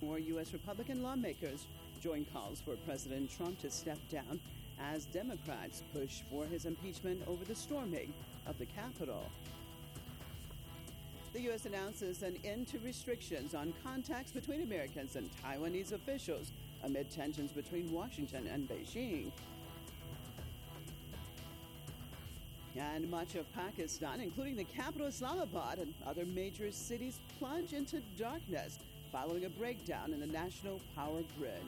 more U.S. Republican lawmakers join calls for President Trump to step down as Democrats push for his impeachment over the storming of the Capitol. The U.S. announces an end to restrictions on contacts between Americans and Taiwanese officials amid tensions between Washington and Beijing. And much of Pakistan, including the capital Islamabad and other major cities, plunge into darkness following a breakdown in the national power grid.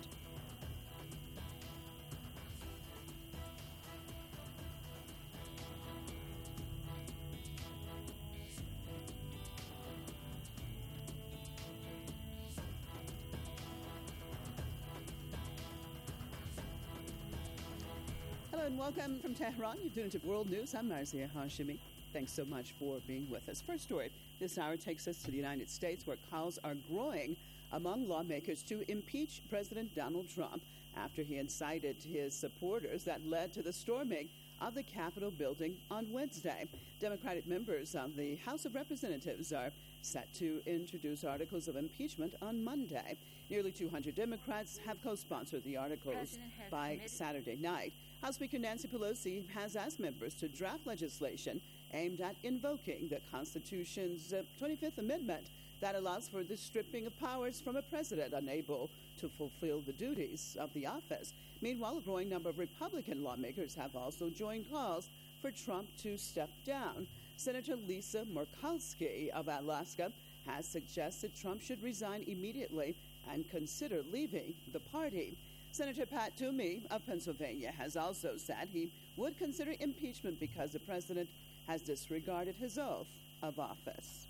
Hello and welcome from Tehran. You're tuned to World News. I'm Marzieh Hashemi. Thanks so much for being with us. First story this hour takes us to the United States, where calls are growing among lawmakers to impeach President Donald Trump after he incited his supporters that led to the storming of the Capitol building on Wednesday. Democratic members of the House of Representatives are set to introduce articles of impeachment on Monday. Nearly 200 Democrats have co-sponsored the articles by Saturday night. House Speaker Nancy Pelosi has asked members to draft legislation aimed at invoking the Constitution's 25th Amendment that allows for the stripping of powers from a president unable to fulfill the duties of the office. Meanwhile, a growing number of Republican lawmakers have also joined calls for Trump to step down. Senator Lisa Murkowski of Alaska has suggested Trump should resign immediately and consider leaving the party. Senator Pat Toomey of Pennsylvania has also said he would consider impeachment because the president has disregarded his oath of office.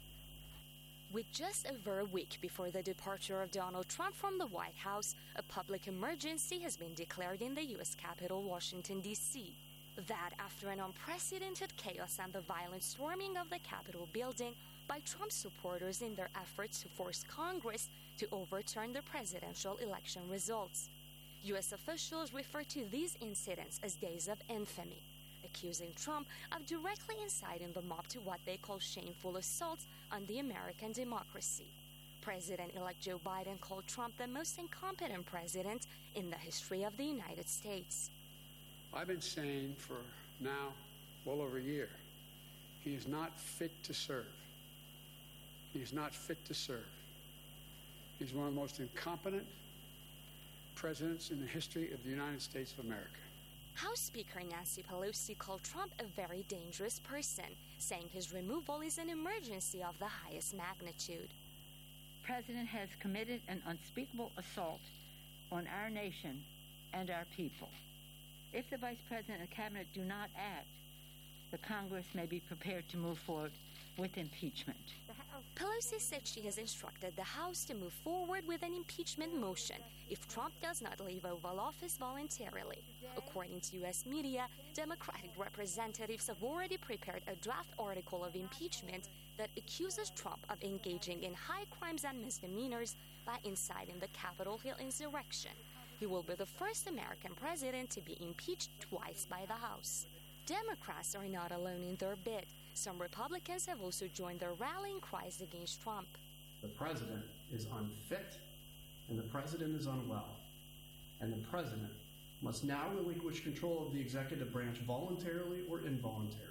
With just over a week before the departure of Donald Trump from the White House, a public emergency has been declared in the U.S. Capitol, Washington, D.C. That after an unprecedented chaos and the violent storming of the Capitol building by Trump supporters in their efforts to force Congress to overturn the presidential election results. U.S. officials refer to these incidents as days of infamy, accusing Trump of directly inciting the mob to what they call shameful assaults on the American democracy. President-elect Joe Biden called Trump the most incompetent president in the history of the United States. I've been saying for now well over a year, he is not fit to serve. He is not fit to serve. He's one of the most incompetent presidents in the history of the United States of America. House Speaker Nancy Pelosi called Trump a very dangerous person, saying his removal is an emergency of the highest magnitude. The President has committed an unspeakable assault on our nation and our people. If the Vice President and the Cabinet do not act, the Congress may be prepared to move forward with impeachment. Pelosi said she has instructed the House to move forward with an impeachment motion if Trump does not leave Oval Office voluntarily. According to U.S. media, Democratic representatives have already prepared a draft article of impeachment that accuses Trump of engaging in high crimes and misdemeanors by inciting the Capitol Hill insurrection. He will be the first American president to be impeached twice by the House. Democrats are not alone in their bid. Some Republicans have also joined their rallying cries against Trump. The president is unfit, and the president is unwell. And the president must now relinquish control of the executive branch voluntarily or involuntarily.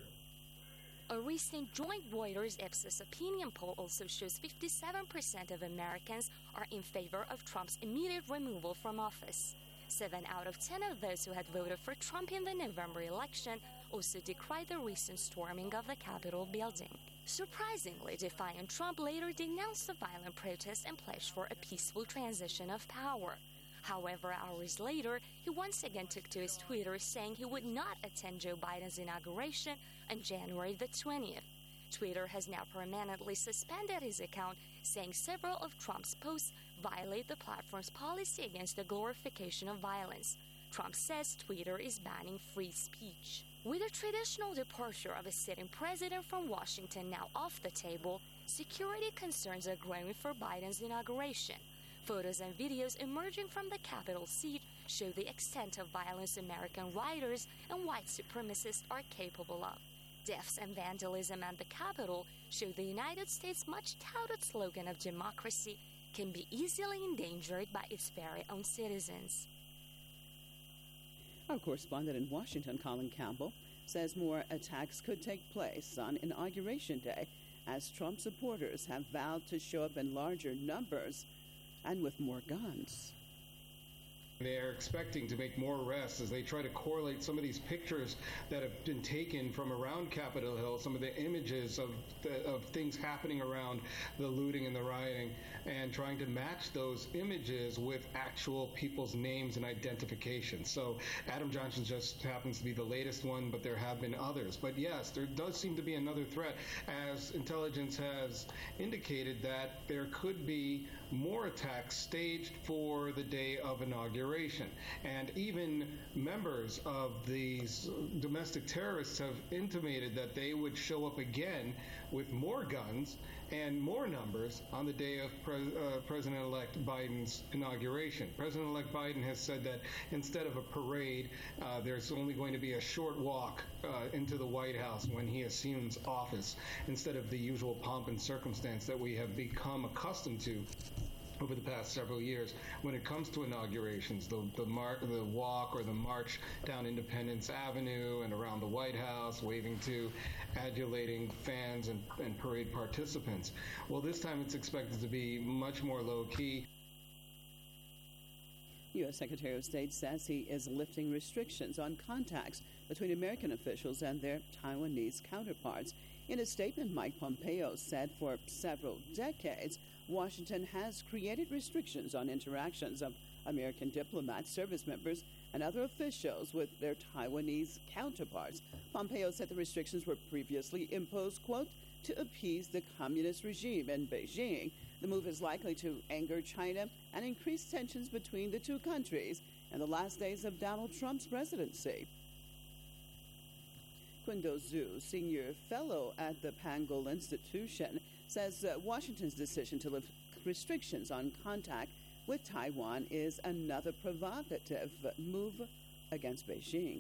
A recent joint Reuters-Ipsos opinion poll also shows 57% of Americans are in favor of Trump's immediate removal from office. 7 out of 10 of those who had voted for Trump in the November election also decried the recent storming of the Capitol building. Surprisingly, defiant Trump later denounced the violent protests and pledged for a peaceful transition of power. However, hours later, he once again took to his Twitter saying he would not attend Joe Biden's inauguration on January the 20th. Twitter has now permanently suspended his account, saying several of Trump's posts violate the platform's policy against the glorification of violence. Trump says Twitter is banning free speech. With the traditional departure of a sitting president from Washington now off the table, security concerns are growing for Biden's inauguration. Photos and videos emerging from the Capitol seat show the extent of violence American rioters and white supremacists are capable of. Deaths and vandalism at the Capitol show the United States' much touted slogan of democracy can be easily endangered by its very own citizens. Our correspondent in Washington, Colin Campbell, says more attacks could take place on Inauguration Day as Trump supporters have vowed to show up in larger numbers and with more guns. They're expecting to make more arrests as they try to correlate some of these pictures that have been taken from around Capitol Hill, some of the images of things happening around the looting and the rioting, and trying to match those images with actual people's names and identification. So Adam Johnson just happens to be the latest one, but there have been others. But yes, there does seem to be another threat, as intelligence has indicated that there could be more attacks staged for the day of inauguration. And even members of these domestic terrorists have intimated that they would show up again with more guns and more numbers on the day of President-elect Biden's inauguration. President-elect Biden has said that instead of a parade, there's only going to be a short walk into the White House when he assumes office, instead of the usual pomp and circumstance that we have become accustomed to over the past several years when it comes to inaugurations, the walk or the march down Independence Avenue and around the White House, waving to, adulating fans and parade participants. Well, this time it's expected to be much more low-key. U.S. Secretary of State says he is lifting restrictions on contacts between American officials and their Taiwanese counterparts. In a statement, Mike Pompeo said for several decades, Washington has created restrictions on interactions of American diplomats, service members, and other officials with their Taiwanese counterparts. Pompeo said the restrictions were previously imposed, quote, to appease the communist regime in Beijing. The move is likely to anger China and increase tensions between the two countries in the last days of Donald Trump's presidency. Qindo Zhu, senior fellow at the Pangal Institution, says Washington's decision to lift restrictions on contact with Taiwan is another provocative move against Beijing.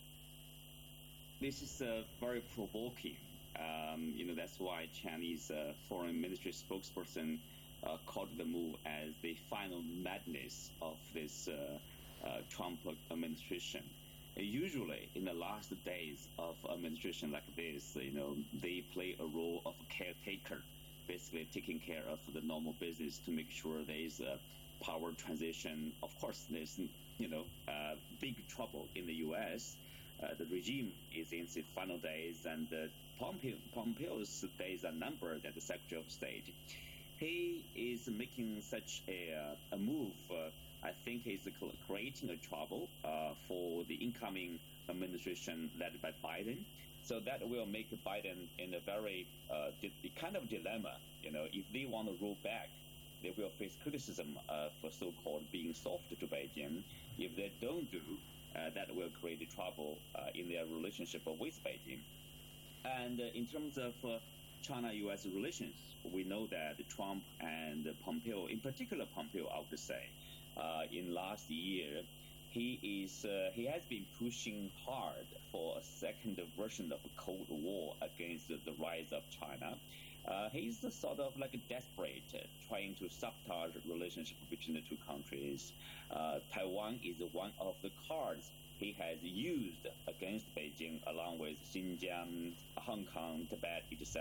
This is very provoking. That's why Chinese foreign ministry spokesperson called the move as the final madness of this Trump administration. Usually, in the last days of administration like this, they play a role of caretaker, basically taking care of the normal business to make sure there is a power transition. Of course, there's big trouble in the U.S. The regime is in its final days, and Pompeo's days are numbered as the Secretary of State. He is making such a move. I think he's creating a trouble for the incoming administration led by Biden. So that will make Biden in a very kind of dilemma. If they want to roll back, they will face criticism for so-called being soft to Beijing. If they don't do, that will create trouble in their relationship with Beijing. And in terms of China-U.S. relations, we know that Trump and Pompeo, in particular Pompeo, I would say, in last year, he has been pushing hard for a second version of a Cold War against the rise of China. He's sort of like desperate, trying to sabotage the relationship between the two countries. Taiwan is one of the cards he has used against Beijing, along with Xinjiang, Hong Kong, Tibet, etc.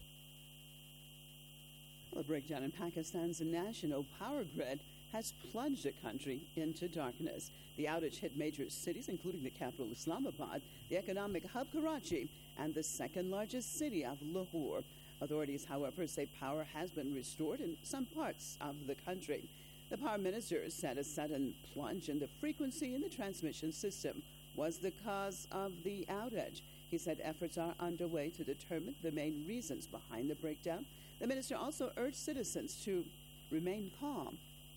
A breakdown in Pakistan's national power grid has plunged the country into darkness. The outage hit major cities, including the capital Islamabad, the economic hub Karachi, and the second largest city of Lahore. Authorities, however, say power has been restored in some parts of the country. The power minister said a sudden plunge in the frequency in the transmission system was the cause of the outage. He said efforts are underway to determine the main reasons behind the breakdown. The minister also urged citizens to remain calm.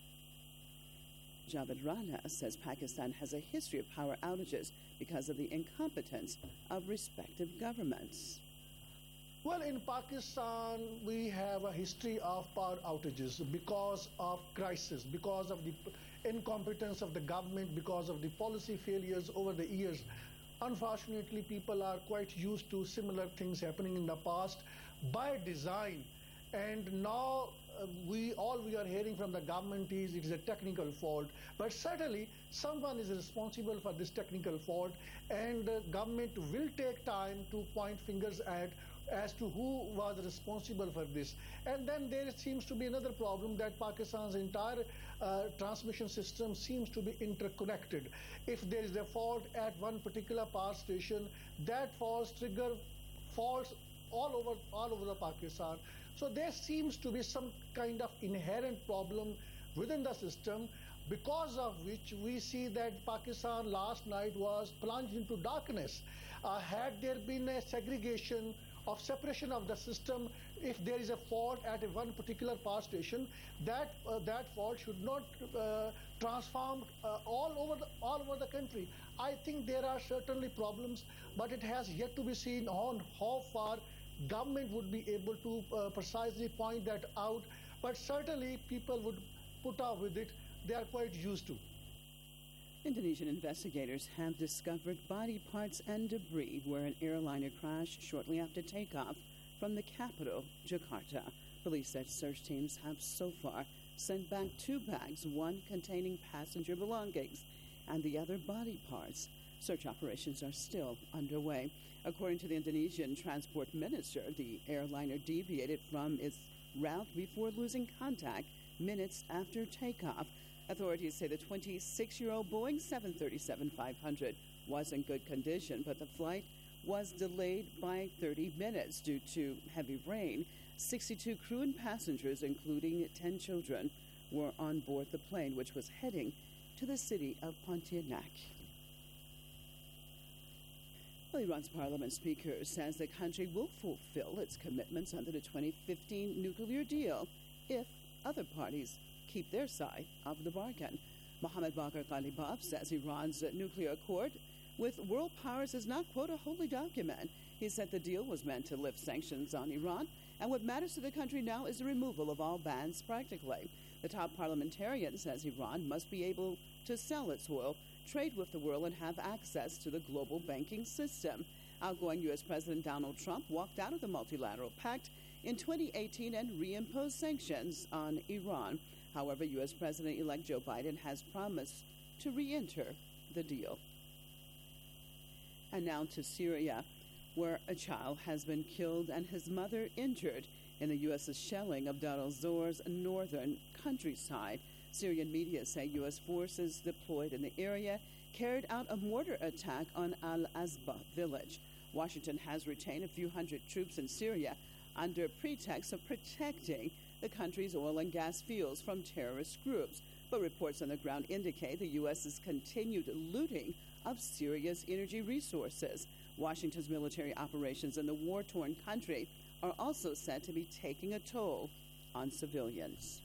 Javed Rana says Pakistan has a history of power outages because of the incompetence of respective governments. Well, in Pakistan, we have a history of power outages because of crisis, because of the incompetence of the government, because of the policy failures over the years. Unfortunately, people are quite used to similar things happening in the past by design. And now we are hearing from the government is it is a technical fault, but certainly someone is responsible for this technical fault, and the government will take time to point fingers at as to who was responsible for this. And then there seems to be another problem that Pakistan's entire transmission system seems to be interconnected. If there is a fault at one particular power station, that fault trigger faults all over the Pakistan. So there seems to be some kind of inherent problem within the system, because of which we see that Pakistan last night was plunged into darkness. Had there been a segregation of separation of the system, if there is a fault at one particular power station, that fault should not transform all over the country. I think there are certainly problems, but it has yet to be seen on how far government would be able to precisely point that out. But certainly people would put up with it. They are quite used to. Indonesian investigators have discovered body parts and debris where an airliner crashed shortly after takeoff from the capital, Jakarta. Police said search teams have so far sent back 2 bags, one containing passenger belongings and the other body parts. Search operations are still underway. According to the Indonesian transport minister, the airliner deviated from its route before losing contact minutes after takeoff. Authorities say the 26-year-old Boeing 737-500 was in good condition, but the flight was delayed by 30 minutes due to heavy rain. 62 crew and passengers, including 10 children, were on board the plane, which was heading to the city of Pontianak. Well, Iran's parliament speaker says the country will fulfill its commitments under the 2015 nuclear deal if other parties keep their side of the bargain. Mohammad Bagher Ghalibaf says Iran's nuclear accord with world powers is not, quote, a holy document. He said the deal was meant to lift sanctions on Iran, and what matters to the country now is the removal of all bans practically. The top parliamentarian says Iran must be able to sell its oil, trade with the world, and have access to the global banking system. Outgoing U.S. President Donald Trump walked out of the multilateral pact in 2018 and reimposed sanctions on Iran. However, U.S. President-elect Joe Biden has promised to re-enter the deal. And now to Syria, where a child has been killed and his mother injured in the U.S.'s shelling of Dar al-Zor's northern countryside. Syrian media say U.S. forces deployed in the area carried out a mortar attack on Al-Azba village. Washington has retained a few hundred troops in Syria under pretext of protecting the country's oil and gas fields from terrorist groups. But reports on the ground indicate the U.S.'s continued looting of Syria's energy resources. Washington's military operations in the war-torn country are also said to be taking a toll on civilians.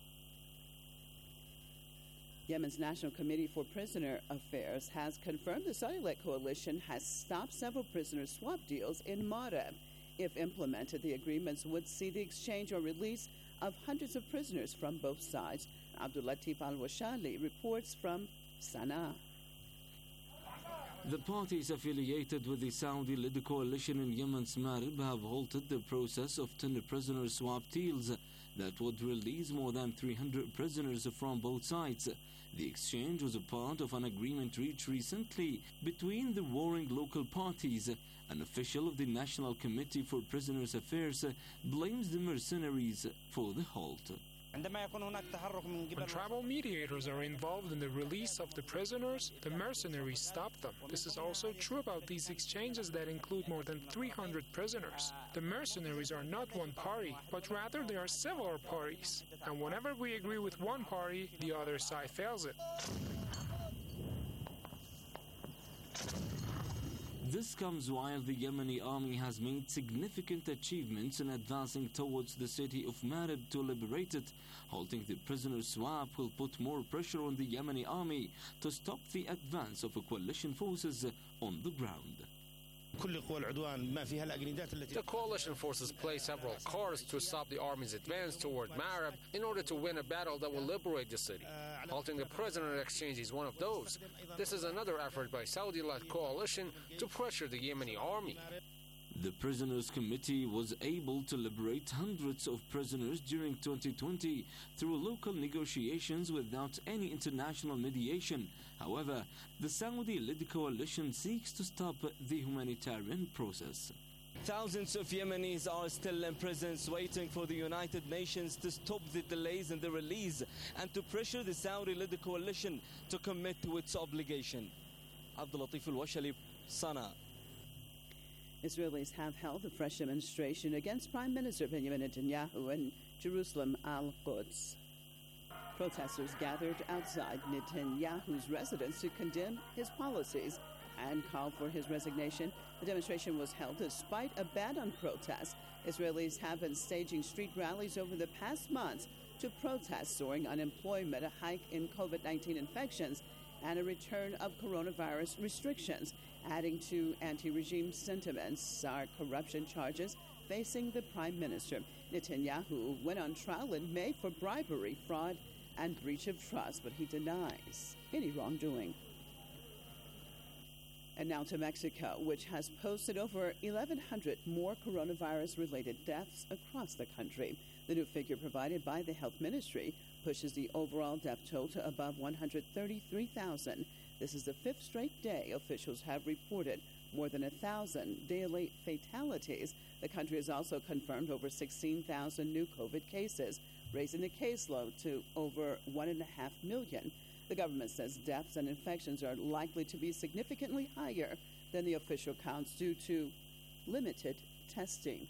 Yemen's National Committee for Prisoner Affairs has confirmed the Saudi-led coalition has stopped several prisoner swap deals in Marib. If implemented, the agreements would see the exchange or release of hundreds of prisoners from both sides. Abdul Latif Al-Washali reports from Sana'a. The parties affiliated with the Saudi-led coalition in Yemen's Marib have halted the process of 10 prisoner swap deals that would release more than 300 prisoners from both sides. The exchange was a part of an agreement reached recently between the warring local parties. An official of the National Committee for Prisoners Affairs blames the mercenaries for the halt. When tribal mediators are involved in the release of the prisoners, the mercenaries stop them. This is also true about these exchanges that include more than 300 prisoners. The mercenaries are not one party, but rather there are several parties. And whenever we agree with one party, the other side fails it. This comes while the Yemeni army has made significant achievements in advancing towards the city of Marib to liberate it. Halting the prisoner swap will put more pressure on the Yemeni army to stop the advance of coalition forces on the ground. The coalition forces placed several cars to stop the army's advance toward Marib in order to win a battle that will liberate the city. Halting the prisoner exchange is one of those. This is another effort by Saudi-led coalition to pressure the Yemeni army. The Prisoners Committee was able to liberate hundreds of prisoners during 2020 through local negotiations without any international mediation. However, the Saudi-led coalition seeks to stop the humanitarian process. Thousands of Yemenis are still in prisons waiting for the United Nations to stop the delays in the release and to pressure the Saudi-led coalition to commit to its obligation. Abdul Latif Al-Washali, Sana. Israelis have held a fresh demonstration against Prime Minister Benjamin Netanyahu in Jerusalem Al-Quds. Protesters gathered outside Netanyahu's residence to condemn his policies and call for his resignation. The demonstration was held despite a ban on protests. Israelis have been staging street rallies over the past months to protest soaring unemployment, a hike in COVID-19 infections, and a return of coronavirus restrictions. Adding to anti-regime sentiments are corruption charges facing the prime minister. Netanyahu went on trial in May for bribery, fraud, and breach of trust, but he denies any wrongdoing. And now to Mexico, which has posted over 1,100 more coronavirus-related deaths across the country. The new figure provided by the Health Ministry pushes the overall death toll to above 133,000. This is the fifth straight day officials have reported more than 1,000 daily fatalities. The country has also confirmed over 16,000 new COVID cases, raising the caseload to over 1.5 million. The government says deaths and infections are likely to be significantly higher than the official counts due to limited testing.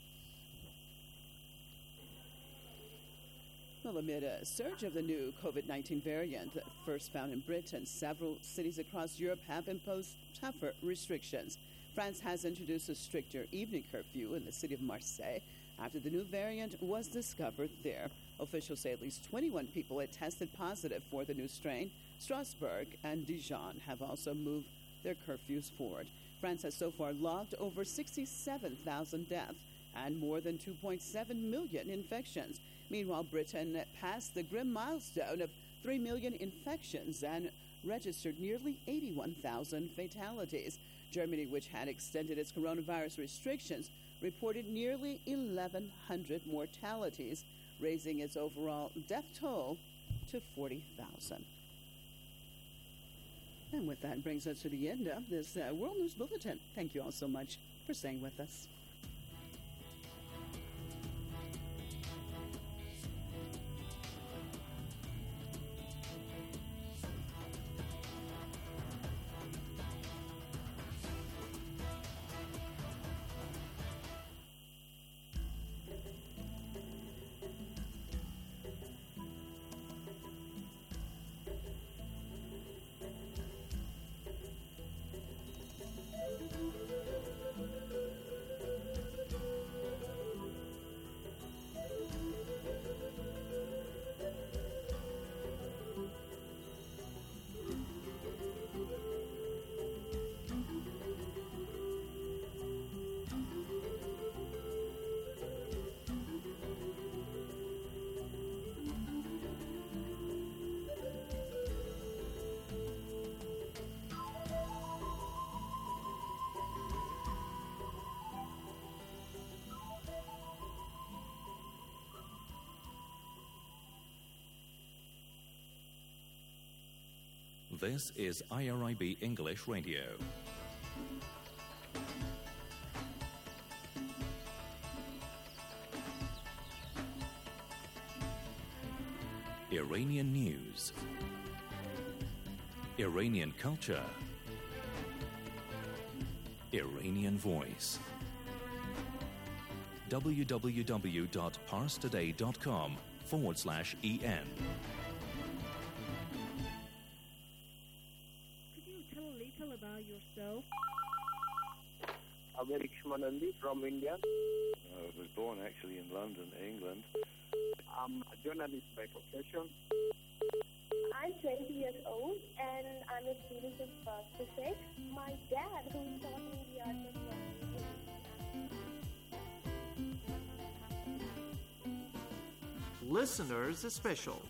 Well, amid a surge of the new COVID-19 variant, first found in Britain, several cities across Europe have imposed tougher restrictions. France has introduced a stricter evening curfew in the city of Marseille after the new variant was discovered there. Officials say at least 21 people had tested positive for the new strain. Strasbourg and Dijon have also moved their curfews forward. France has so far logged over 67,000 deaths and more than 2.7 million infections. Meanwhile, Britain passed the grim milestone of 3 million infections and registered nearly 81,000 fatalities. Germany, which had extended its coronavirus restrictions, reported nearly 1,100 mortalities, raising its overall death toll to 40,000. And with that brings us to the end of this World News Bulletin. Thank you all so much for staying with us. This is IRIB English Radio. Iranian news, Iranian culture, Iranian voice. www.parstoday.com/EN. About yourself? I'm Eric Shmanandi from India. I was born actually in London, England. I'm a journalist by profession. I'm 20 years old and I'm a student of physics. My dad, who taught me the art of writing. Listeners Special.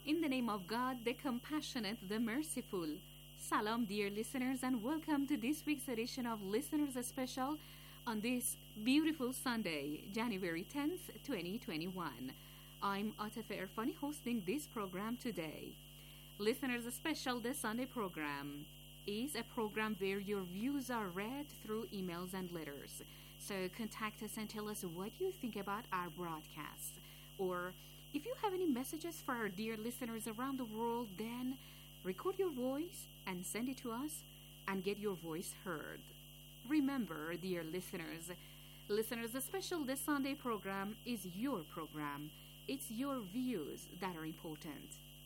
In the name of God, the compassionate, the merciful. Salam, dear listeners, and welcome to this week's edition of Listeners Special on this beautiful Sunday, January 10th, 2021. I'm Atafa Irfani hosting this program today. Listeners Special, the Sunday program, is a program where your views are read through emails and letters. So contact us and tell us what you think about our broadcasts. Or if you have any messages for our dear listeners around the world, then record your voice and send it to us and get your voice heard. Remember, dear listeners, Listeners Special, this Sunday program is your program. It's your views that are important.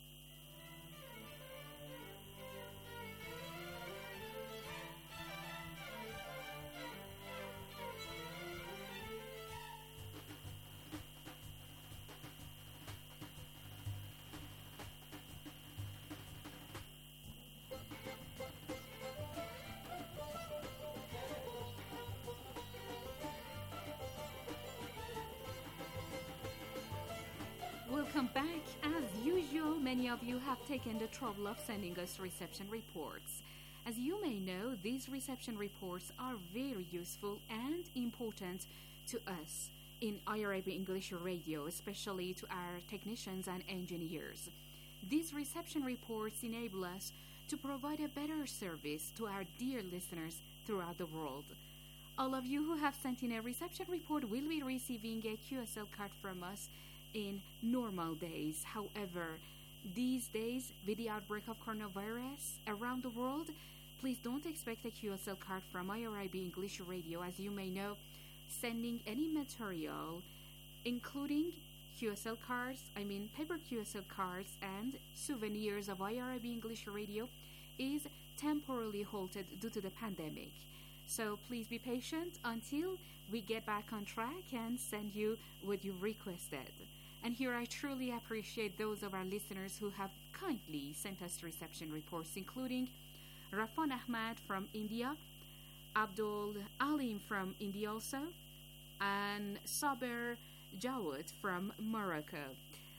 Welcome back. As usual, many of you have taken the trouble of sending us reception reports. As you may know, these reception reports are very useful and important to us in IRIB English Radio, especially to our technicians and engineers. These reception reports enable us to provide a better service to our dear listeners throughout the world. All of you who have sent in a reception report will be receiving a QSL card from us in normal days. However, these days, with the outbreak of coronavirus around the world, please don't expect a QSL card from IRIB English Radio. As you may know, sending any material, including QSL cards, paper QSL cards and souvenirs of IRIB English Radio, is temporarily halted due to the pandemic. So please be patient until we get back on track and send you what you requested. And here I truly appreciate those of our listeners who have kindly sent us reception reports, including Rafan Ahmad from India, Abdul Alim from India also, and Saber Jawad from Morocco.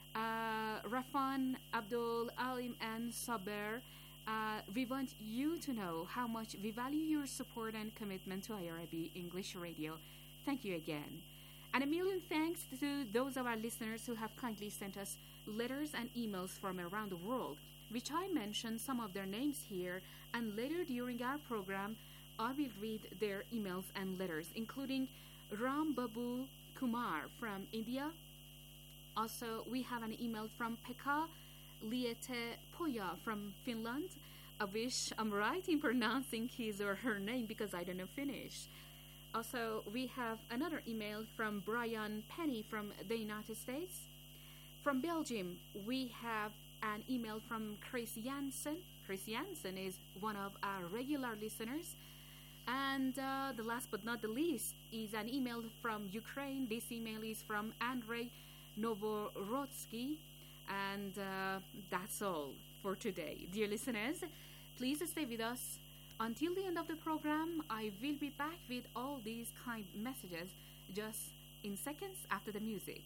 Rafan, Abdul Alim, and Saber, we want you to know how much we value your support and commitment to IRIB English Radio. Thank you again. And a million thanks to those of our listeners who have kindly sent us letters and emails from around the world, which I mentioned some of their names here, and later during our program, I will read their emails and letters, including Ram Babu Kumar from India. Also, we have an email from Pekka Liete Poya from Finland. I wish I'm right in pronouncing his or her name because I don't know Finnish. Also, we have another email from Brian Penny from the United States. From Belgium, we have an email from Chris Jansen. Chris Jansen is one of our regular listeners. And the last but not the least is an email from Ukraine. This email is from Andrei Novorodsky. And that's all for today. Dear listeners, please stay with us until the end of the program. I will be back with all these kind messages just in seconds after the music.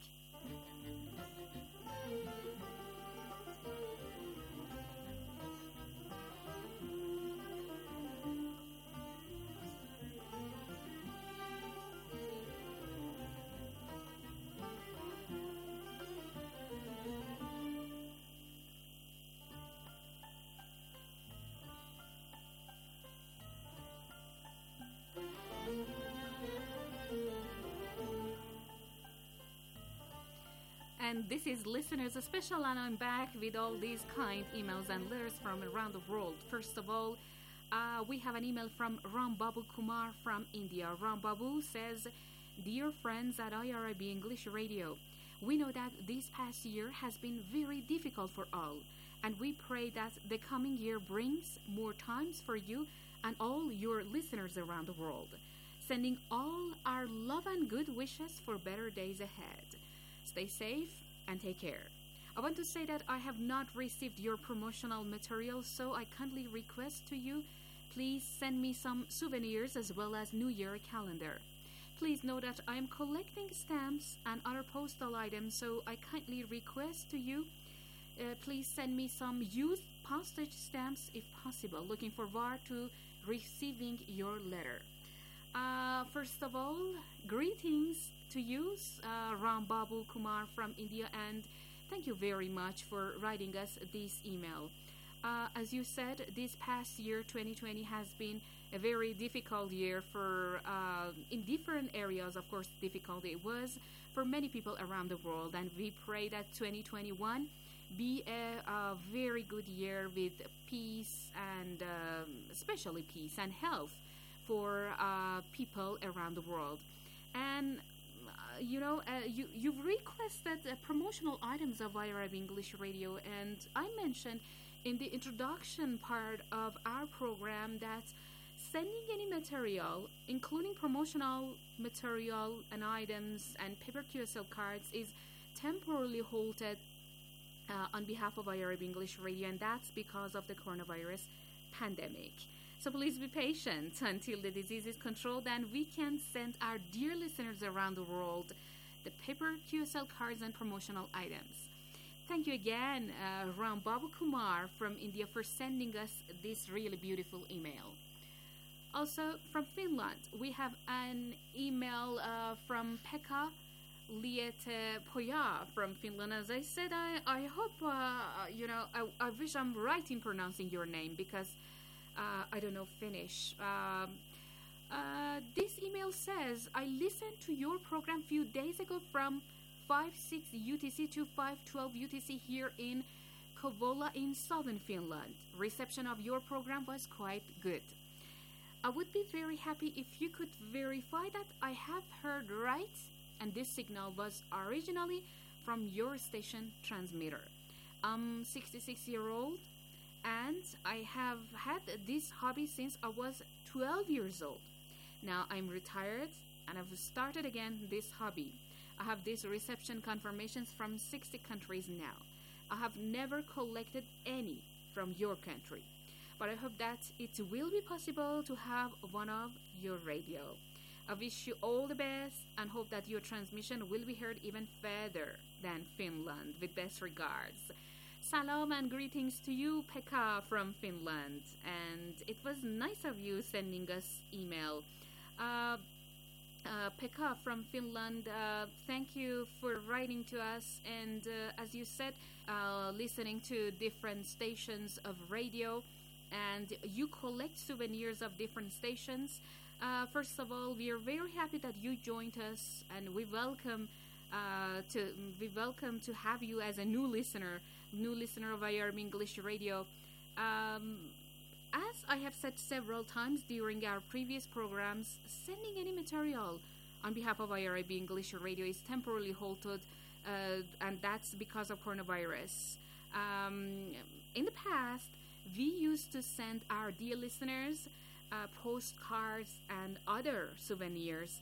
And this is Listeners Special, and I'm back with all these kind emails and letters from around the world. First of all, we have an email from Ram Babu Kumar from India. Ram Babu says, "Dear friends at IRIB English Radio, we know that this past year has been very difficult for all, and we pray that the coming year brings more times for you and all your listeners around the world. Sending all our love and good wishes for better days ahead. Stay safe and take care. I want to say that I have not received your promotional material, so I kindly request to you, please send me some souvenirs as well as New Year calendar. Please know that I am collecting stamps and other postal items, so I kindly request to you please send me some used postage stamps if possible. Looking forward to receiving your letter. First of all, greetings to you, Ram Babu Kumar from India, and thank you very much for writing us this email. As you said, this past year, 2020, has been a very difficult year for, in different areas, of course, difficult it was for many people around the world. And we pray that 2021 be a very good year with peace and especially peace and health for people around the world. And you've requested promotional items of IRIB English Radio, and I mentioned in the introduction part of our program that sending any material, including promotional material and items and paper QSL cards, is temporarily halted on behalf of IRIB English Radio, and that's because of the coronavirus pandemic. So please be patient until the disease is controlled and we can send our dear listeners around the world the paper QSL cards and promotional items. Thank you again, Ram Babu Kumar from India, for sending us this really beautiful email. Also, from Finland, we have an email from Pekka Liete-Poja from Finland. As I said, I hope, I wish I'm right in pronouncing your name because I don't know Finnish. This email says, I listened to your program a few days ago from 5:06 UTC to 5:12 UTC here in Kouvola in southern Finland. Reception of your program was quite good. I would be very happy if you could verify that I have heard right and this signal was originally from your station transmitter. I'm 66-year-old and I have had this hobby since I was 12 years old. Now I'm retired and I've started again this hobby. I have these reception confirmations from 60 countries now. I have never collected any from your country, but I hope that it will be possible to have one of your radio. I wish you all the best and hope that your transmission will be heard even further than Finland. With best regards. Salam and greetings to you, Pekka from Finland. And it was nice of you sending us email. Pekka from Finland, thank you for writing to us. And as you said, listening to different stations of radio, and you collect souvenirs of different stations. First of all, we are very happy that you joined us, and we welcome to have you as a new listener of IRIB English Radio. As I have said several times during our previous programs, sending any material on behalf of IRIB English Radio is temporarily halted, and that's because of coronavirus. In the past, we used to send our dear listeners postcards and other souvenirs.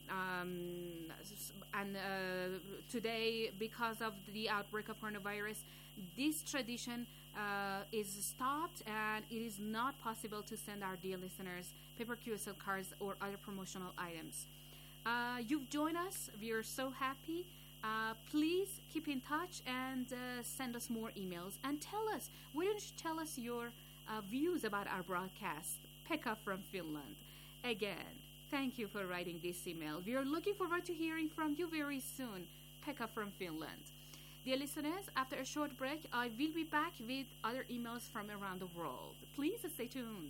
Today, because of the outbreak of coronavirus, this tradition is stopped, and it is not possible to send our dear listeners paper QSL cards or other promotional items. You've joined us. We are so happy. Please keep in touch and send us more emails and tell us. Why don't you tell us your views about our broadcast? Pekka from Finland. Again, thank you for writing this email. We are looking forward to hearing from you very soon. Pekka from Finland. Dear listeners, after a short break, I will be back with other emails from around the world. Please stay tuned.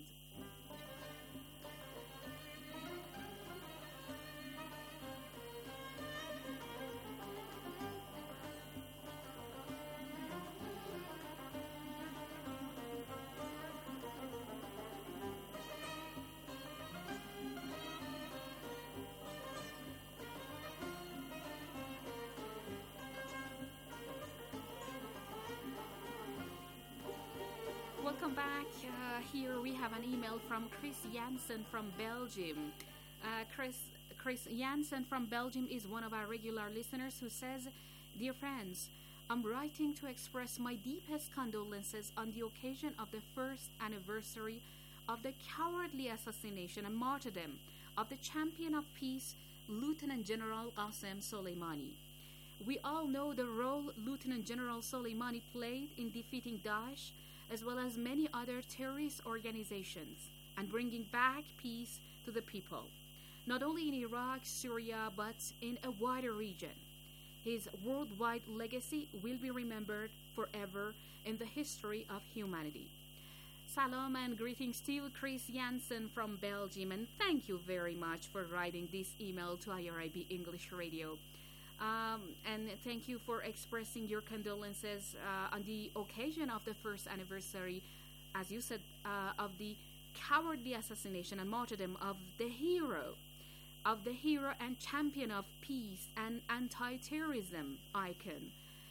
Welcome back. Here we have an email from Chris Jansen from Belgium. Chris Jansen from Belgium is one of our regular listeners who says, Dear friends, I'm writing to express my deepest condolences on the occasion of the first anniversary of the cowardly assassination and martyrdom of the champion of peace, Lieutenant General Qasem Soleimani. We all know the role Lieutenant General Soleimani played in defeating Daesh, as well as many other terrorist organizations, and bringing back peace to the people, not only in Iraq, Syria, but in a wider region. His worldwide legacy will be remembered forever in the history of humanity. Salam and greetings to you, Chris Jansen from Belgium, and thank you very much for writing this email to IRIB English Radio. And thank you for expressing your condolences on the occasion of the first anniversary, as you said, of the cowardly assassination and martyrdom of the hero and champion of peace and anti-terrorism icon,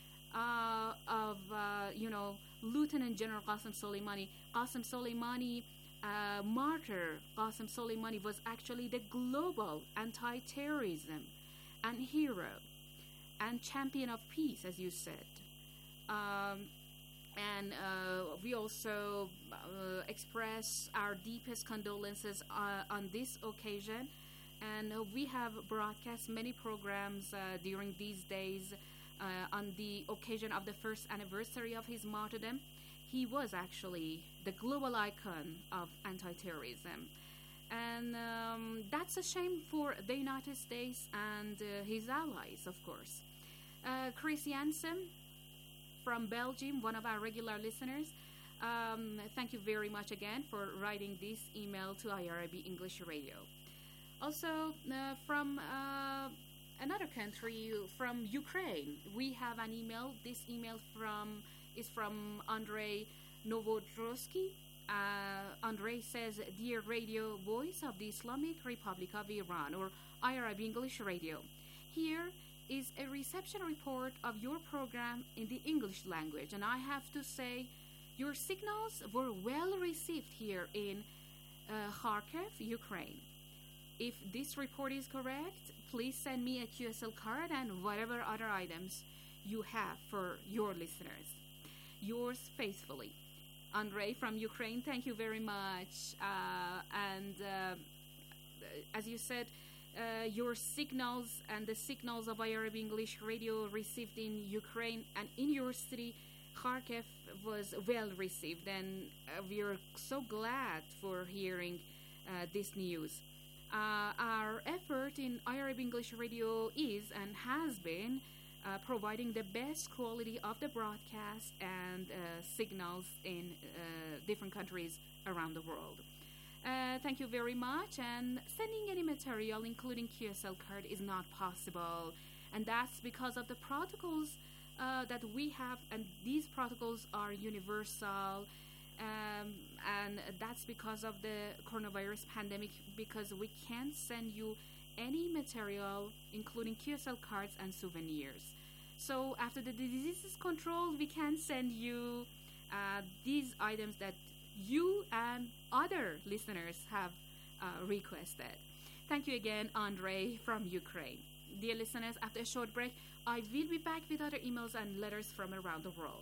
Lieutenant General Qasem Soleimani. Qasem Soleimani, martyr Qasem Soleimani, was actually the global anti-terrorism and hero and champion of peace, as you said. And we also express our deepest condolences on this occasion. And we have broadcast many programs during these days on the occasion of the first anniversary of his martyrdom. He was actually the global icon of anti-terrorism. And that's a shame for the United States and his allies, of course. Chris Jansen from Belgium, one of our regular listeners, thank you very much again for writing this email to IRIB English Radio. Also, from another country, from Ukraine, we have an email. This email is from Andrei Novodrosky. Andrei says, "Dear Radio Voice of the Islamic Republic of Iran," or IRIB English Radio, "here is a reception report of your program in the English language, and I have to say your signals were well received here in Kharkiv, Ukraine. If this report is correct, please send me a QSL card and whatever other items you have for your listeners. Yours faithfully, Andrei from Ukraine." Thank you very much. As you said, your signals and the signals of IRIB English Radio received in Ukraine and in your city, Kharkiv, was well received, and we are so glad for hearing this news. Our effort in IRIB English Radio is and has been providing the best quality of the broadcast and signals in different countries around the world. Thank you very much, and sending any material, including QSL card, is not possible, and that's because of the protocols that we have, and these protocols are universal, and that's because of the coronavirus pandemic, because we can't send you any material, including QSL cards and souvenirs. So after the disease is controlled, we can send you these items that you and other listeners have requested. Thank you again, Andrei from Ukraine. Dear listeners, after a short break, I will be back with other emails and letters from around the world.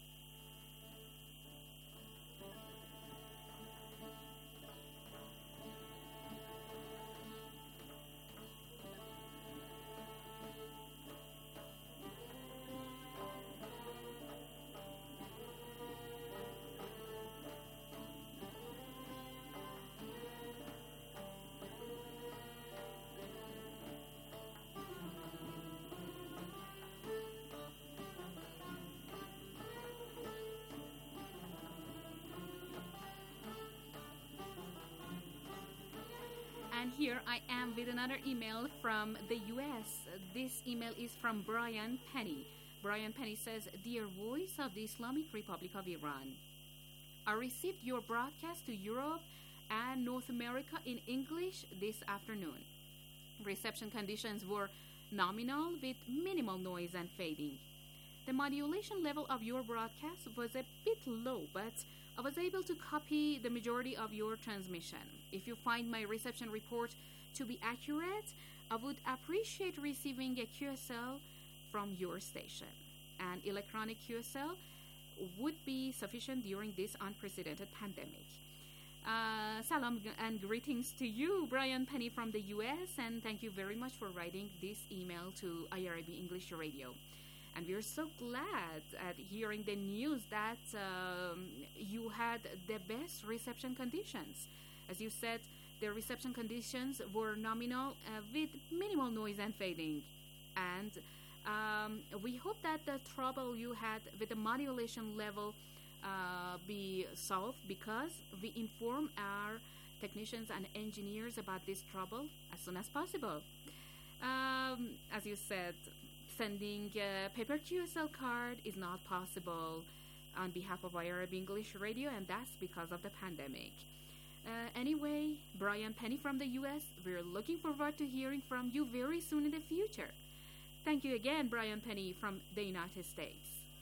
And here I am with another email from the US. This email is from Brian Penny. Brian Penny says, "Dear Voice of the Islamic Republic of Iran, I received your broadcast to Europe and North America in English this afternoon. Reception conditions were nominal with minimal noise and fading. The modulation level of your broadcast was a bit low, but I was able to copy the majority of your transmission. If you find my reception report to be accurate, I would appreciate receiving a QSL from your station. An electronic QSL would be sufficient during this unprecedented pandemic. Salam and greetings to you, Brian Penny from the U.S., and thank you very much for writing this email to IRIB English Radio. And we're so glad at hearing the news that you had the best reception conditions. As you said, the reception conditions were nominal with minimal noise and fading. And we hope that the trouble you had with the modulation level be solved, because we inform our technicians and engineers about this trouble as soon as possible. As you said, sending a paper QSL card is not possible on behalf of IRIB English Radio, and that's because of the pandemic. Anyway, Brian Penny from the U.S., we're looking forward to hearing from you very soon in the future. Thank you again, Brian Penny from the United States.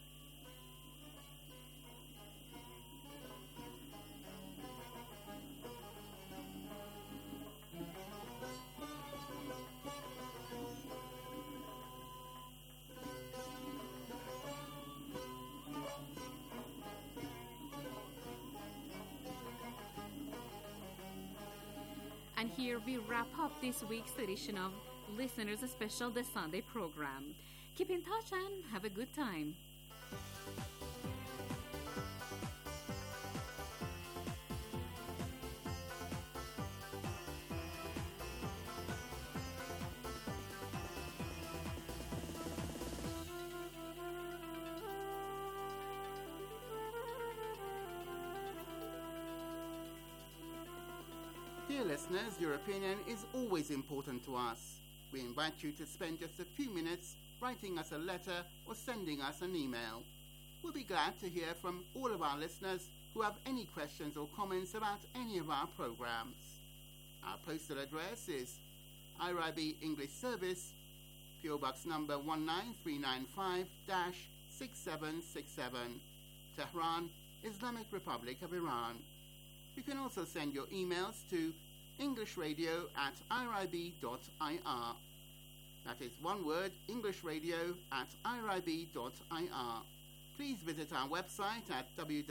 And here we wrap up this week's edition of Listeners Special, the Sunday program. Keep in touch and have a good time. Dear listeners, your opinion is always important to us. We invite you to spend just a few minutes writing us a letter or sending us an email. We'll be glad to hear from all of our listeners who have any questions or comments about any of our programs. Our postal address is IRIB English Service, PO Box number 19395-6767, Tehran, Islamic Republic of Iran. You can also send your emails to englishradio@irib.ir. That is one word, englishradio@irib.ir. Please visit our website at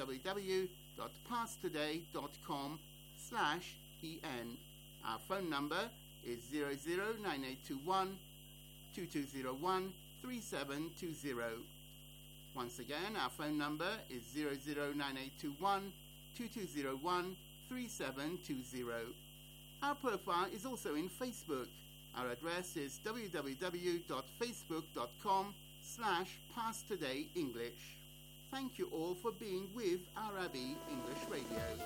www.passtoday.com/en. Our phone number is 009821 2201 3720. Once again, our phone number is 009821 2201 3720. Our profile is also in Facebook. Our address is www.facebook.com/PasTodayEnglish. Thank you all for being with IRIB English Radio.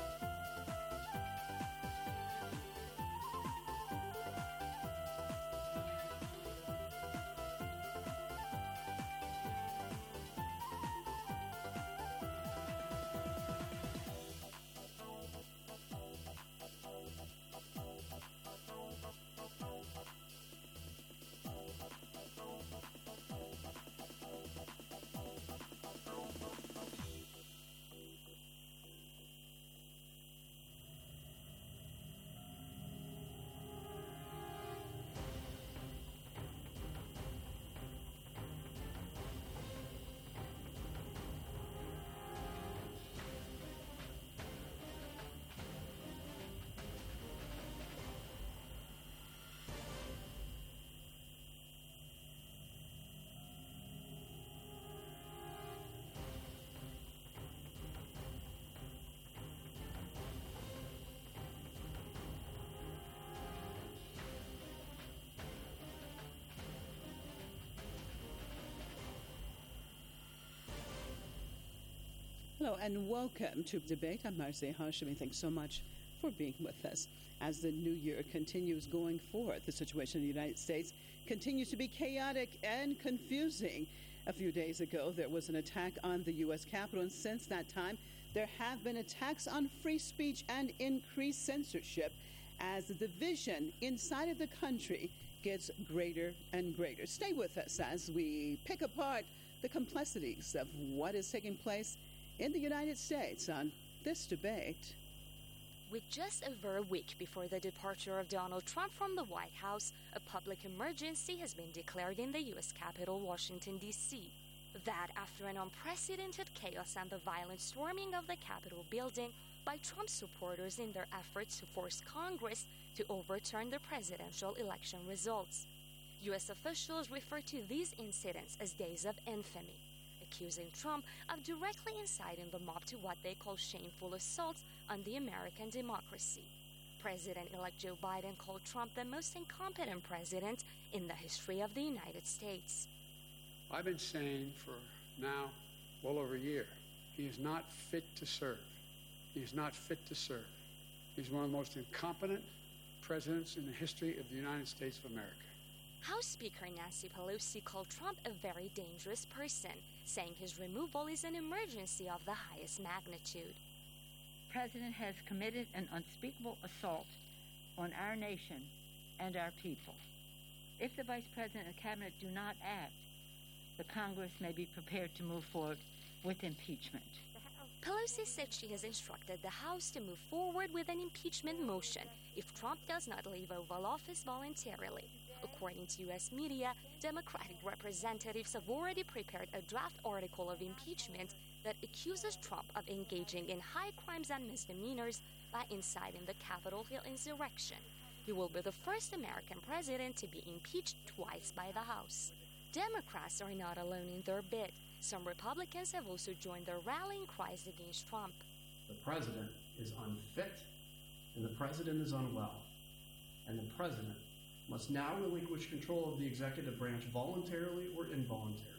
Hello and welcome to Debate. I'm Marcia Hashimi. Thanks so much for being with us. As the new year continues going forward, the situation in the United States continues to be chaotic and confusing. A few days ago, there was an attack on the U.S. Capitol, and since that time, there have been attacks on free speech and increased censorship as the division inside of the country gets greater and greater. Stay with us as we pick apart the complexities of what is taking place in the United States on this debate. With just over a week before the departure of Donald Trump from the White House, a public emergency has been declared in the U.S. Capitol, Washington, D.C. That after an unprecedented chaos and the violent storming of the Capitol building by Trump supporters in their efforts to force Congress to overturn the presidential election results. U.S. officials refer to these incidents as days of infamy, accusing Trump of directly inciting the mob to what they call shameful assaults on the American democracy. President-elect Joe Biden called Trump the most incompetent president in the history of the United States. I've been saying for now well over a year, he is not fit to serve. He is not fit to serve. He's one of the most incompetent presidents in the history of the United States of America. House Speaker Nancy Pelosi called Trump a very dangerous person, saying his removal is an emergency of the highest magnitude. The President has committed an unspeakable assault on our nation and our people. If the Vice President and Cabinet do not act, the Congress may be prepared to move forward with impeachment. Pelosi said she has instructed the House to move forward with an impeachment motion if Trump does not leave Oval Office voluntarily. According to U.S. media, Democratic representatives have already prepared a draft article of impeachment that accuses Trump of engaging in high crimes and misdemeanors by inciting the Capitol Hill insurrection. He will be the first American president to be impeached twice by the House. Democrats are not alone in their bid. Some Republicans have also joined their rallying cries against Trump. The president is unfit, and the president is unwell. And the president must now relinquish control of the executive branch voluntarily or involuntarily.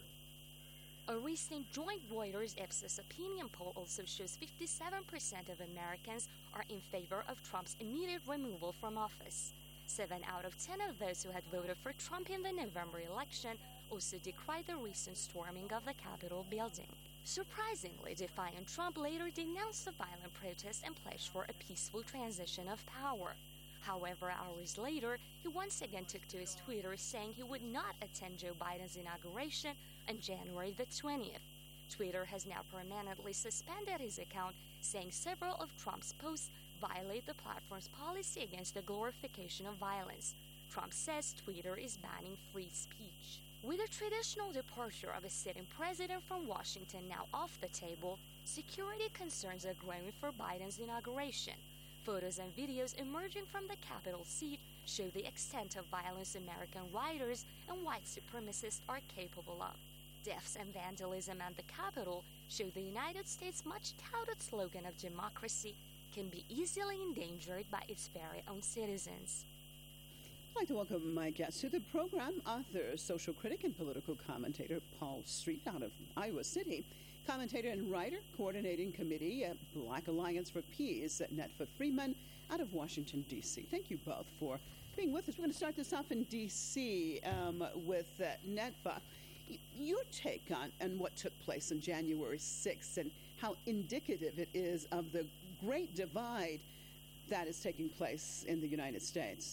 A recent joint Reuters-Ipsos opinion poll also shows 57% of Americans are in favor of Trump's immediate removal from office. 7 out of 10 of those who had voted for Trump in the November election also decried the recent storming of the Capitol building. Surprisingly, defiant Trump later denounced the violent protests and pledged for a peaceful transition of power. However, hours later, he once again took to his Twitter saying he would not attend Joe Biden's inauguration on January the 20th. Twitter has now permanently suspended his account, saying several of Trump's posts violate the platform's policy against the glorification of violence. Trump says Twitter is banning free speech. With the traditional departure of a sitting president from Washington now off the table, security concerns are growing for Biden's inauguration. Photos and videos emerging from the Capitol seat show the extent of violence American rioters and white supremacists are capable of. Deaths and vandalism at the Capitol show the United States' much-touted slogan of democracy can be easily endangered by its very own citizens. I'd like to welcome my guest to the program, author, social critic, and political commentator Paul Street out of Iowa City, commentator and writer, coordinating committee at Black Alliance for Peace at Netfa Freeman out of Washington, D.C. Thank you both for being with us. We're going to start this off in D.C. With Netfa. Your take on what took place on January 6th and how indicative it is of the great divide that is taking place in the United States.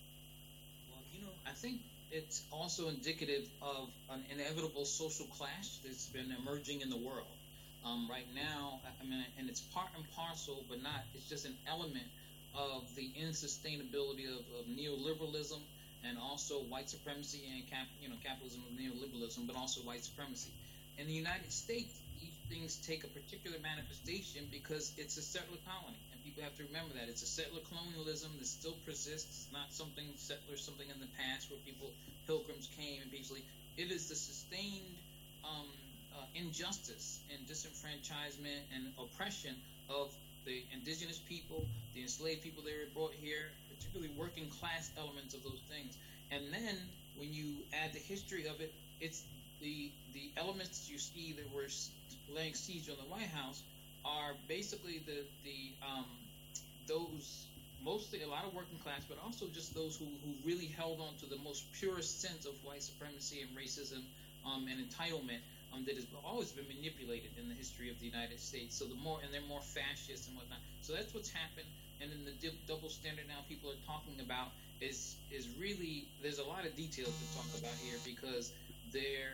Well, I think it's also indicative of an inevitable social clash that's been emerging in the world. Right now, and it's part and parcel, but not, it's just an element of the insustainability of neoliberalism and also white supremacy and capitalism and neoliberalism, but also white supremacy. In the United States, these things take a particular manifestation because it's a settler colony, and people have to remember that it's a settler colonialism that still persists. It's not something in the past where pilgrims came and peacefully. It is the sustained injustice and disenfranchisement and oppression of the indigenous people, the enslaved people that were brought here, particularly working class elements of those things. And then when you add the history of it, it's the elements that you see that were laying siege on the White House are basically those, mostly a lot of working class, but also just those who really held on to the most purest sense of white supremacy and racism and entitlement that has always been manipulated in the history of the United States. So they're more fascist and whatnot. So that's what's happened. And then the double standard now people are talking about is really, there's a lot of details to talk about here because there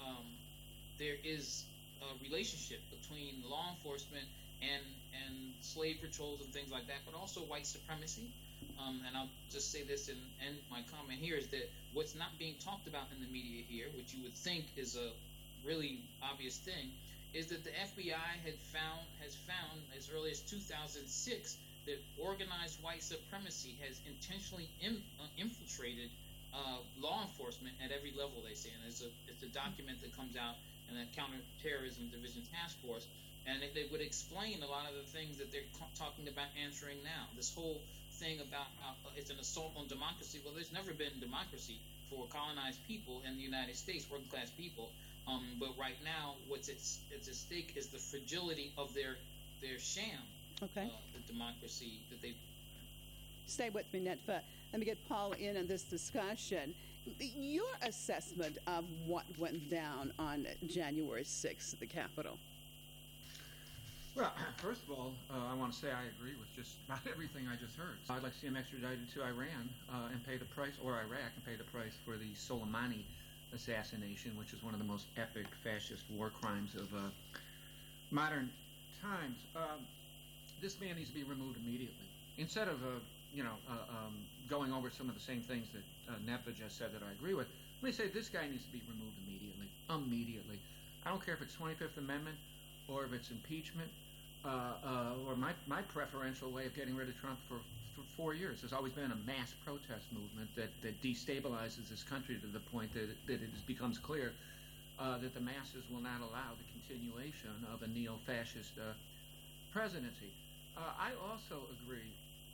is a relationship between law enforcement and slave patrols and things like that, but also white supremacy. And I'll just say this and end my comment here is that what's not being talked about in the media here, which you would think is a really obvious thing, is that the FBI has found as early as 2006 that organized white supremacy has intentionally infiltrated law enforcement at every level, they say. And it's a document that comes out in the Counterterrorism Division Task Force, and they would explain a lot of the things that they're talking about answering now. This whole thing about it's an assault on democracy. Well, there's never been democracy for colonized people in the United States, working class people. But right now, what's at stake is the fragility of their sham, okay. The democracy that they. Stay with me, Netfa. Let me get Paul in on this discussion. Your assessment of what went down on January 6th at the Capitol. Well, first of all, I want to say I agree with just about everything I just heard. I'd like to see him extradited to Iran and pay the price, or Iraq, and pay the price for the Soleimani assassination, which is one of the most epic fascist war crimes of modern times. This man needs to be removed immediately. Instead of, going over some of the same things that Netfa just said that I agree with, let me say this guy needs to be removed immediately. Immediately. I don't care if it's 25th Amendment or if it's impeachment. Or my preferential way of getting rid of Trump for 4 years has always been a mass protest movement that destabilizes this country to the point that it becomes clear that the masses will not allow the continuation of a neo-fascist presidency. I also agree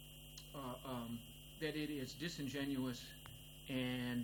that it is disingenuous and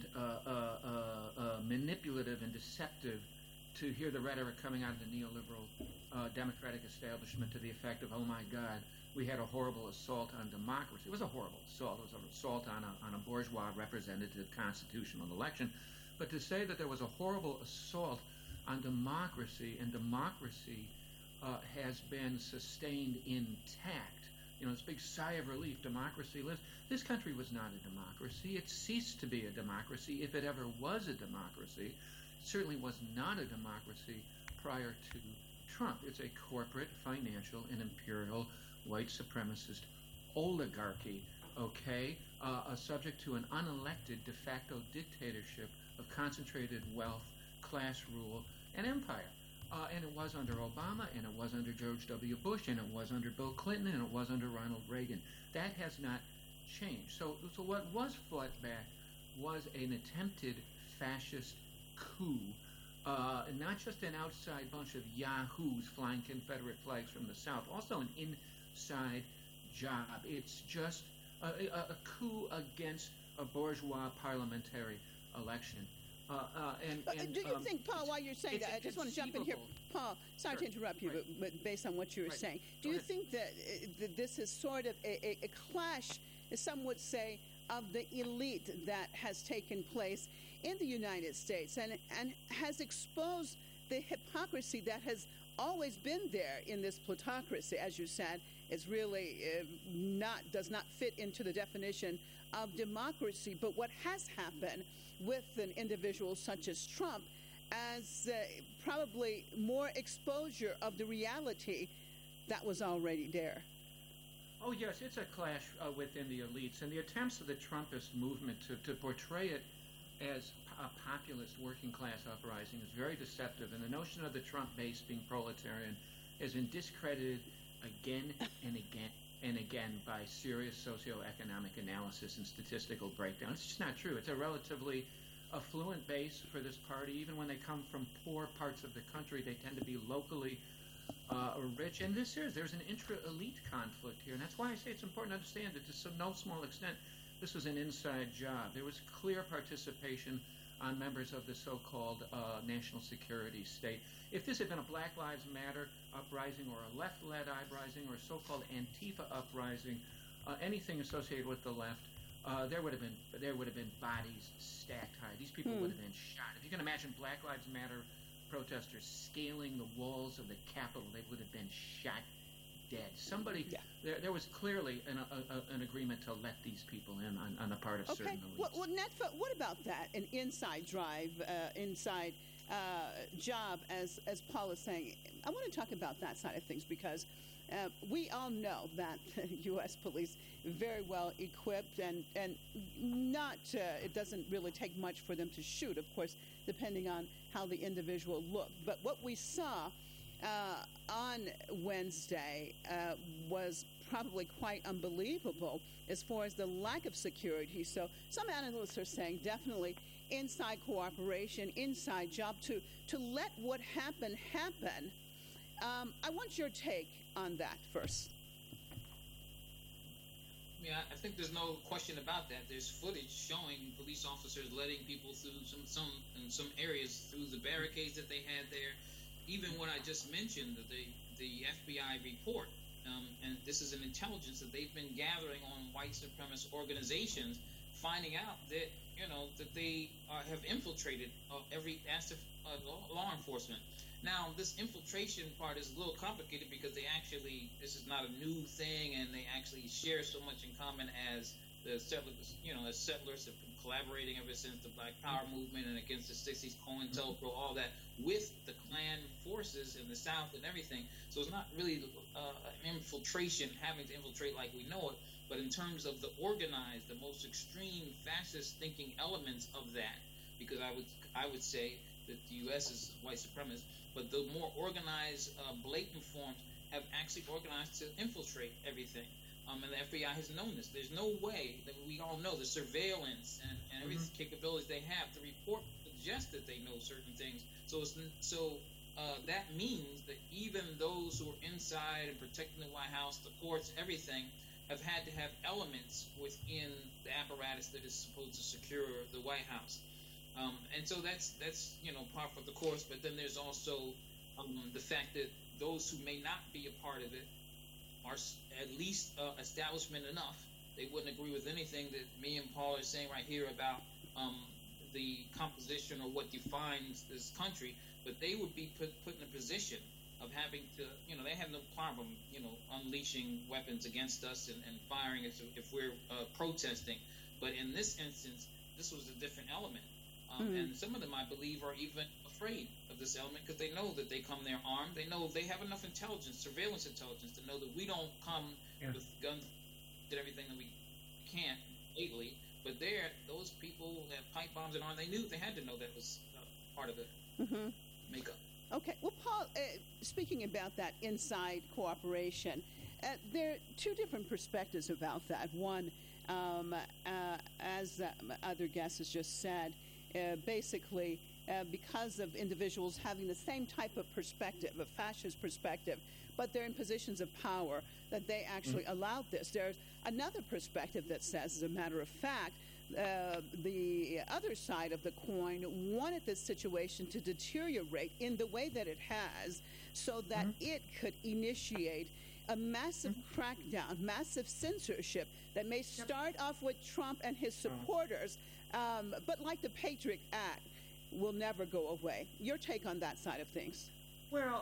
manipulative and deceptive to hear the rhetoric coming out of the neoliberal democratic establishment to the effect of, oh my God, we had a horrible assault on democracy. It was a horrible assault. It was an assault on a bourgeois representative constitutional election. But to say that there was a horrible assault on democracy, and democracy has been sustained intact, this big sigh of relief, democracy lives. This country was not a democracy. It ceased to be a democracy, if it ever was a democracy. It certainly was not a democracy prior to Trump. It's a corporate, financial, and imperial white supremacist oligarchy, subject to an unelected de facto dictatorship of concentrated wealth, class rule, and empire. And it was under Obama, and it was under George W. Bush, and it was under Bill Clinton, and it was under Ronald Reagan. That has not changed. So what was fought back was an attempted fascist coup, not just an outside bunch of yahoos flying Confederate flags from the South, also an inside job. It's just a coup against a bourgeois parliamentary election. Do you think, Paul, while you're saying that, I just want to jump in here. Paul, sorry to interrupt you, but based on what you were saying, do you think that this is sort of a clash, as some would say, of the elite that has taken place in the United States and has exposed the hypocrisy that has always been there in this plutocracy? As you said, it's really does not fit into the definition of democracy. But what has happened with an individual such as Trump as probably more exposure of the reality that was already there. Oh, yes, it's a clash within the elites. And the attempts of the Trumpist movement to portray it as a populist working class uprising is very deceptive. And the notion of the Trump base being proletarian has been discredited again and again and again by serious socioeconomic analysis and statistical breakdown. It's just not true. It's a relatively affluent base for this party. Even when they come from poor parts of the country, they tend to be locally rich. And there's an intra-elite conflict here. And that's why I say it's important to understand that to no small extent, this was an inside job. There was clear participation on members of the so-called national security state. If this had been a Black Lives Matter uprising or a left-led uprising or a so-called Antifa uprising, anything associated with the left, there would have been bodies stacked high. These people would have been shot. If you can imagine Black Lives Matter protesters scaling the walls of the Capitol, they would have been shot dead. There was clearly an agreement to let these people in on the part of certain elites. Well, Netfa, what about that? An inside drive, inside job, as Paul is saying. I want to talk about that side of things because we all know that the U.S. police very well equipped and not it doesn't really take much for them to shoot, of course, depending on how the individual looked. But what we saw on Wednesday was probably quite unbelievable as far as the lack of security. So some analysts are saying definitely inside cooperation, inside job to let what happened happen. I want your take on that first. Yeah, I think there's no question about that. There's footage showing police officers letting people through in some areas through the barricades that they had there. Even what I just mentioned, the FBI report, and this is an intelligence that they've been gathering on white supremacist organizations, finding out that that they have infiltrated every aspect of law enforcement. Now, this infiltration part is a little complicated because this is not a new thing, and they actually share so much in common as the settlers. As settlers have been collaborating ever since the Black Power movement and against the 60s, COINTELPRO, all that, with the Klan forces in the South and everything. So it's not really an infiltration, having to infiltrate like we know it, but in terms of the organized, the most extreme fascist thinking elements of that, because I would say that the U.S. is white supremacist, but the more organized, blatant forms have actually organized to infiltrate everything. And the FBI has known this. There's no way that we all know the surveillance and every capabilities they have to report suggest that they know certain things. So that means that even those who are inside and protecting the White House, the courts, everything, have had to have elements within the apparatus that is supposed to secure the White House. And so that's par for the course. But then there's also the fact that those who may not be a part of it are at least establishment enough. They wouldn't agree with anything that me and Paul are saying right here about the composition or what defines this country, but they would be put in a position of having to, they have no problem, unleashing weapons against us and firing us if we're protesting. But in this instance, this was a different element. And some of them, I believe, are even afraid of this element because they know that they come there armed. They know they have enough intelligence, surveillance intelligence, to know that we don't come with guns and everything that we can't lately. But those people have pipe bombs and arms. They knew, they had to know that was part of the makeup. Okay. Well, Paul, speaking about that inside cooperation, there are two different perspectives about that. One, as other guests has just said, basically because of individuals having the same type of perspective, a fascist perspective, but they're in positions of power, that they actually allowed this. There's another perspective that says, as a matter of fact, the other side of the coin wanted this situation to deteriorate in the way that it has so that it could initiate a massive crackdown, massive censorship that may start off with Trump and his supporters, but like the Patriot Act, will never go away. Your take on that side of things? Well,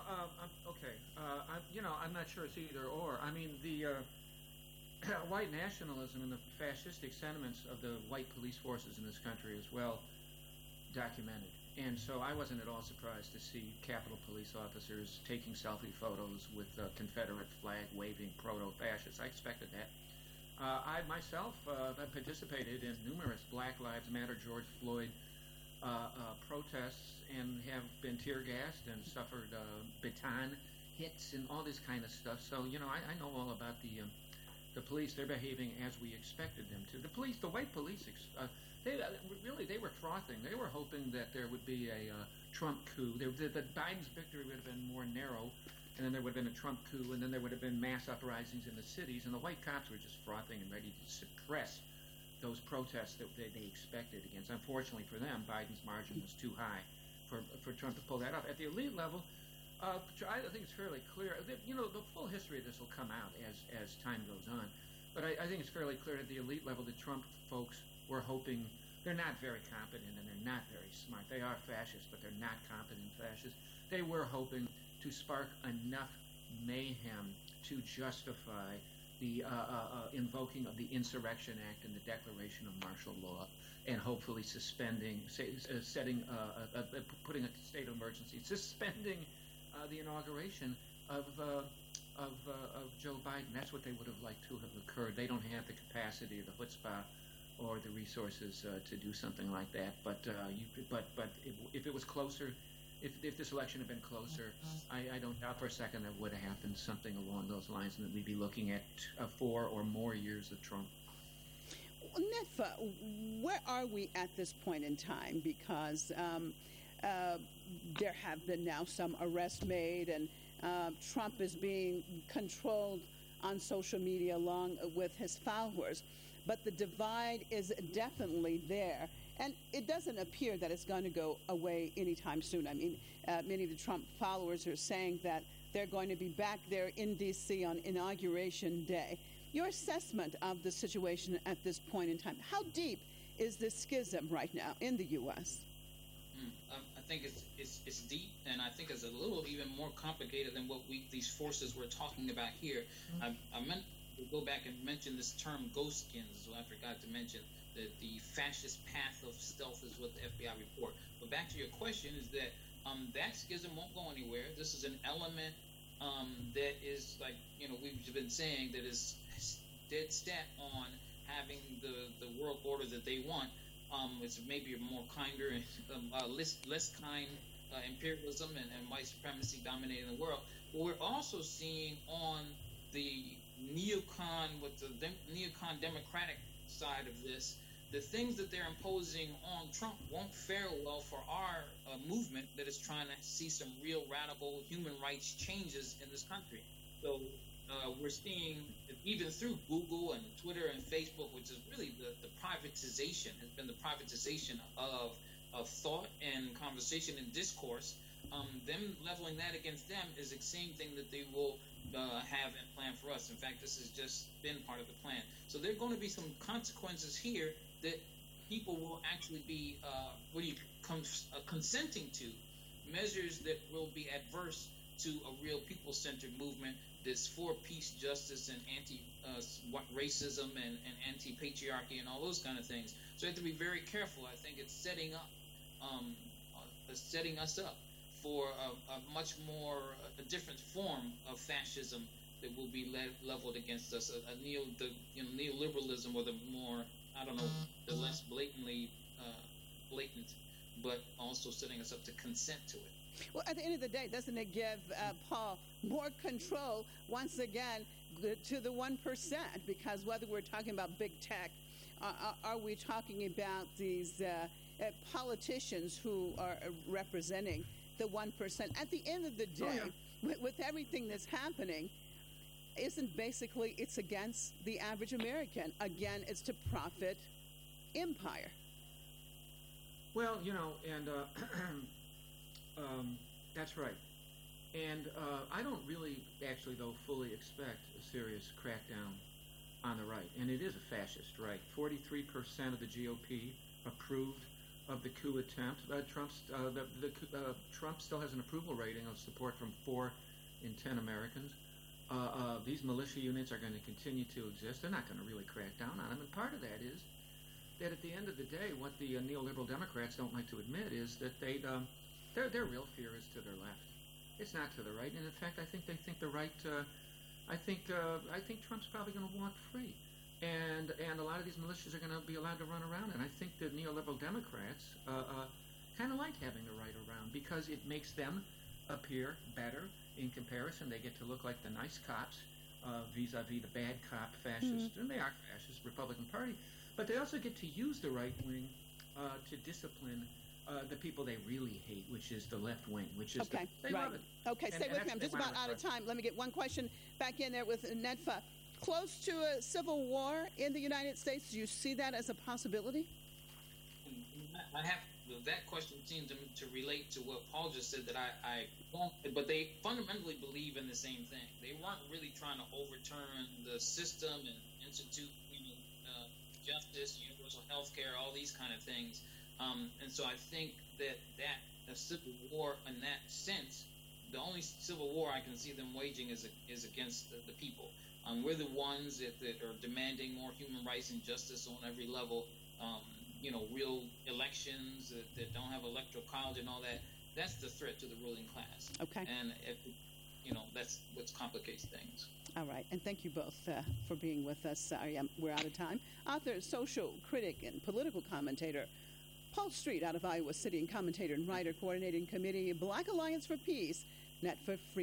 I'm not sure it's either or. I mean, the white nationalism and the fascistic sentiments of the white police forces in this country is well documented. And so I wasn't at all surprised to see Capitol Police officers taking selfie photos with Confederate flag-waving proto-fascists. I expected that. I myself have participated in numerous Black Lives Matter, George Floyd protests and have been tear-gassed and suffered baton hits and all this kind of stuff. So, I know all about the police. They're behaving as we expected them to. The white police, they were frothing. They were hoping that there would be a Trump coup. That Biden's victory would have been more narrow, and then there would have been a Trump coup, and then there would have been mass uprisings in the cities, and the white cops were just frothing and ready to suppress those protests that they expected against. Unfortunately for them, Biden's margin was too high for Trump to pull that off. At the elite level, I think it's fairly clear that, the full history of this will come out as time goes on. But I think it's fairly clear at the elite level that Trump folks were hoping. They're not very competent and they're not very smart. They are fascists, but they're not competent fascists. They were hoping to spark enough mayhem to justify the invoking of the Insurrection Act and the declaration of martial law, and hopefully putting a state of emergency, suspending the inauguration of Joe Biden. That's what they would have liked to have occurred. They don't have the capacity, the chutzpah, or the resources to do something like that. But if it was closer, if this election had been closer, I don't doubt for a second that would have happened something along those lines, and that we'd be looking at 4 or more years of Trump. Netfa, where are we at this point in time? Because there have been now some arrests made, and Trump is being controlled on social media along with his followers. But the divide is definitely there. And it doesn't appear that it's going to go away anytime soon. I mean, many of the Trump followers are saying that they're going to be back there in D.C. on Inauguration Day. Your assessment of the situation at this point in time, how deep is this schism right now in the U.S.? I think it's deep, and I think it's a little even more complicated than what these forces we're talking about here. I meant to go back and mention this term ghost skins, so I forgot to mention that the fascist path of stealth is what the FBI report. But back to your question is that that schism won't go anywhere. This is an element that is, like, we've been saying, that is dead set on having the world order that they want. It's maybe a more kinder and less kind imperialism and white supremacy dominating the world. But we're also seeing on the neocon, with the neocon democratic side of this, the things that they're imposing on Trump won't fare well for our movement that is trying to see some real radical human rights changes in this country. So we're seeing, even through Google and Twitter and Facebook, which is really the privatization, has been the privatization of thought and conversation and discourse, them leveling that against them is the same thing that they will have and plan for us. In fact, this has just been part of the plan. So there are going to be some consequences here that people will actually be consenting to, measures that will be adverse to a real people-centered movement that's for peace, justice, and anti-racism and anti-patriarchy and all those kind of things. So you have to be very careful. I think it's setting us up for a much more a different form of fascism that will be leveled against us, neoliberalism, or the more, the less blatantly blatant, but also setting us up to consent to it. Well, at the end of the day, doesn't it give, Paul, more control, once again, to the 1%? Because whether we're talking about big tech, are we talking about these politicians who are representing the 1%? At the end of the day, with everything that's happening, isn't basically it's against the average American? Again, it's to profit empire. Well, and that's right. And I don't really actually, though, fully expect a serious crackdown on the right. And it is a fascist right. 43% of the GOP approved of the coup attempt. Trump still has an approval rating of support from 4 in 10 Americans. These militia units are going to continue to exist. They're not going to really crack down on them. And part of that is that at the end of the day, what the neoliberal Democrats don't like to admit is that their real fear is to their left. It's not to the right. And in fact, I think they think the right. I think Trump's probably going to walk free, and a lot of these militias are going to be allowed to run around. And I think the neoliberal Democrats kind of like having the right around because it makes them appear better in comparison. They get to look like the nice cops vis-a-vis the bad cop fascists, and they are fascist Republican Party. But they also get to use the right wing to discipline the people they really hate, which is the left wing, which is they love it. Okay, stay with me. I'm just about out of time. Let me get one question back in there with Netfa. Close to a civil war in the United States, do you see that as a possibility? That question seems to relate to what Paul just said, that I won't, but they fundamentally believe in the same thing. They weren't really trying to overturn the system and institute justice, universal health care, all these kind of things. And so I think that a civil war in that sense, the only civil war I can see them waging is against the people. We're the ones that are demanding more human rights and justice on every level. Real elections that don't have electoral college and all that. That's the threat to the ruling class. Okay. And that's what complicates things. All right, and thank you both for being with us. Sorry, we're out of time. Author, social critic, and political commentator Paul Street out of Iowa City, and commentator and writer coordinating committee Black Alliance for Peace, Net for Free.